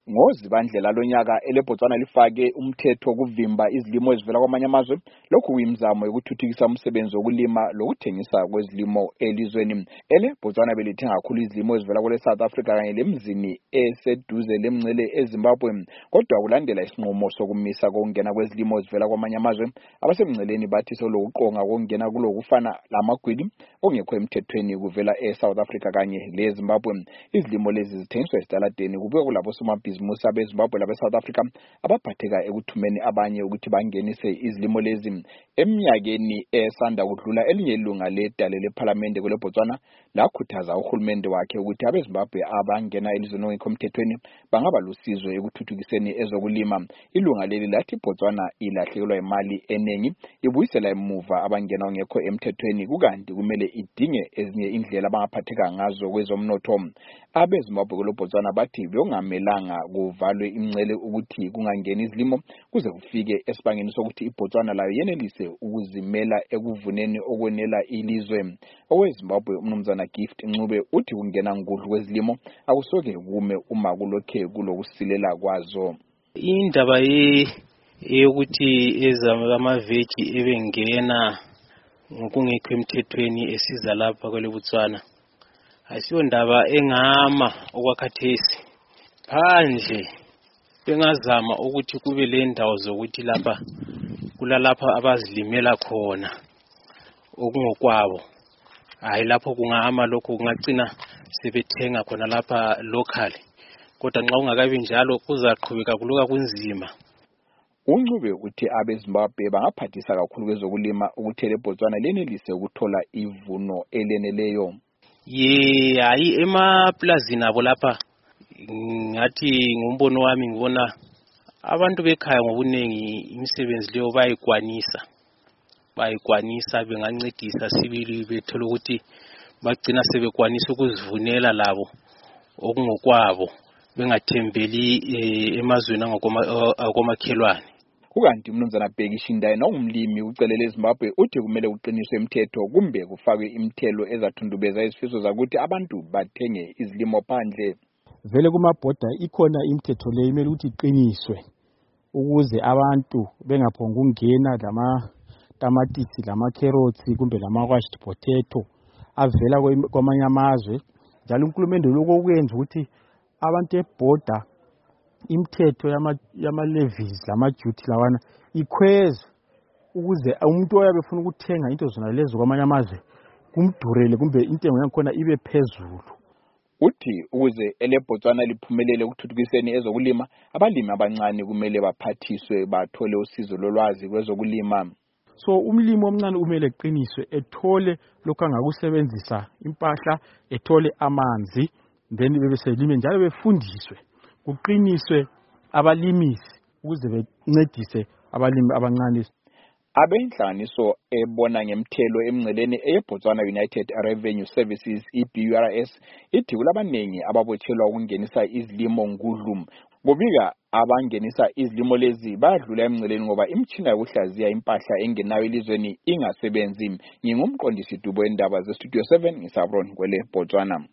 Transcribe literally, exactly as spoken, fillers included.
ngozibandlela lonyaka eleBotswana lifake umthetho wokuvimba izilimo ezivela kwamanye amazwe. Lokhu kuyimizamo yokuthuthukisa umsebenzi wokulima lokuthengisa kwezilimo elizweni. eleBotswana belithenga kakhulu izilimo ezivela kule South Africa kanye lemzini eseduze lemngcele eZimbabwe, kodwa kulandela isinqumo sokumisa kokungena kwezilimo ezivela kwamanye amazwe. Abasemngceleni bathi solokuqonga kokungena kulokufana lamagwili ongekho emthethweni kuvela eSouth Africa kanye leZimbabwe. Izilimo lezi zithengiswa esitaladeni kube kulabo somabhizimusi abeZimbabwe labeSouth Africa abaphatheka ekuthumeni abanye ukuthi bangenise izilimo lezi. Eminyakeni esanda kudlula elinye ilunga ledale leParliament kweleBotswana lakhuthaza uhulumende wakhe ukuthi abeZimbabwe abangena elizweni ongekho emthethweni bangaba lusizo ekuthuthukiseni ezokulima. Ilunga leli lathi iBotswana ilahlekelwa imali eningi ibuyisela emuva abangena ongekho emthethweni, kukanti kumele idinge ezinye indlela abangaphatheka ngazo kwezomnotho. AbeZimbabwe kweleBotswana bathi bekungamelanga kuvalwe imngcele ukuthi kungangeni izilimo kuze kufike esibangeni sokuthi iBotswana layo yenelise ukuzimela ekuvuneni okwenela ilizwe. OweZimbabwe umnumzana Gift Ncube uthi kungena ngudlu kwezilimo akusoke kume uma kulokhe kulokusilela kwazo. Indaba ye yokuthi ezamaveji ebengena ngokungekho emthethweni esiza lapha kweleBotswana asiyo ndaba engama okwakhathesi. Phandle bengazama ukuthi kube le ndawo zokuthi lapha kulalapha abazilimela khona okungokwabo. Hayi lapho kungahama lokho kungagcina sebethenga khona lapha local, kodwa nxa ungakabi njalo kuzaqhubeka kuluka kunzima. Uncube uthi abeZimbabwe bangaphathisa kakhulu kwezokulima ukuthi leBotswana lenelise ukuthola ivuno eleneleyo. Ye hayi emaplazini abo lapha ngathi ngumbono wami ngibona abantu bekhaya ngobunengi imisebenzi leyo bayikwanisa bayikwanisa bengancedisa sibili bethola ukuthi bagcina sebekwanisa ukuzivunela labo okungokwabo bengathembeli emazweni angokomakhelwane. Kukanti umnumzana Bheki Shindayi nongumlimi ucelele eZimbabwe uthi kumele kuqiniswe imithetho kumbe kufakwe imithelo ezathundubeza izifiso zakuthi abantu bathenge izilimo phandle. Vele kumabhoda ikhona imithetho le imele ukuthi iqiniswe ukuze abantu bengaphonga ukungena lama tamatisi lama carrots kumbe lama washed potato avela kwamanye amazwe. Njalo uNkulunkulu lokwenza ukuthi abantu ebhoda imithetho yama levies lama duty lawana ikhwezwe ukuze umuntu oyabe ufuna ukuthenga into zona lezo kwamanye amazwe kumdurele kumbe intengo yakhona ibe phezulu. Uthi ukuze eleBotswana liphumelele ukuthuthukiseni ezokulima, abalimi abancane kumele baphathiswe bathole usizo lolwazi kwezokulima. So umlimi omncane kumele eqiniswe ethole lokho angakusebenzisa impahla, ethole amanzi, then bebeselime njalo befundiswe kuqiniswe abalimisi ukuze bencedise abalimi abancane. Abenhlanganiso ebona ngemthelo emngceleni eBotswana United Revenue Services E B U R S ithi kulabanengi ababotshelwa ukungenisa izilimo ngudlu. Kubika abangenisa izilimo lezi badlula emngceleni ngoba imtshina yokuhlaziya impahla engenayo elizweni ingasebenzi. Ngingumqondisi Dubo endaba ze Studio seven ngisabron kwele Botswana.